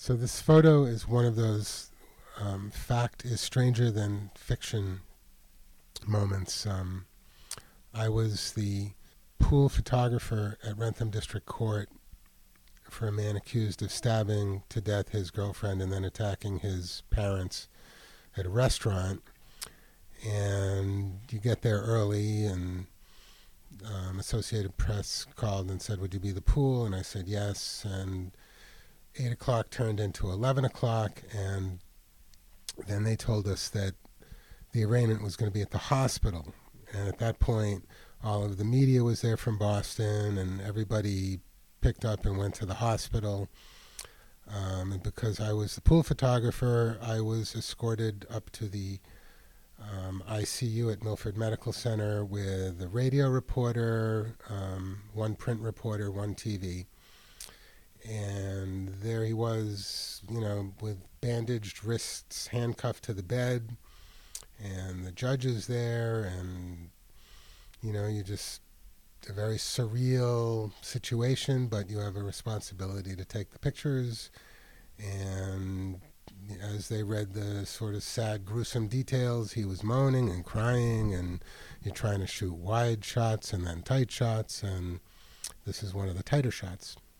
So this photo is one of those fact is stranger than fiction moments. I was the pool photographer at Rentham District Court for a man accused of stabbing to death his girlfriend and then attacking his parents at a restaurant. And you get there early, and Associated Press called and said, "Would you be the pool?" And I said yes. And 8 o'clock turned into 11 o'clock, and then they told us that the arraignment was going to be at the hospital. And at that point, all of the media was there from Boston, and everybody picked up and went to the hospital. And because I was the pool photographer, I was escorted up to the ICU at Milford Medical Center with a radio reporter, one print reporter, one TV. And there he was, with bandaged wrists, handcuffed to the bed, and the judge is there, and, you just, a very surreal situation, but you have a responsibility to take the pictures. And as they read the sort of sad, gruesome details, he was moaning and crying, and you're trying to shoot wide shots and then tight shots, and this is one of the tighter shots.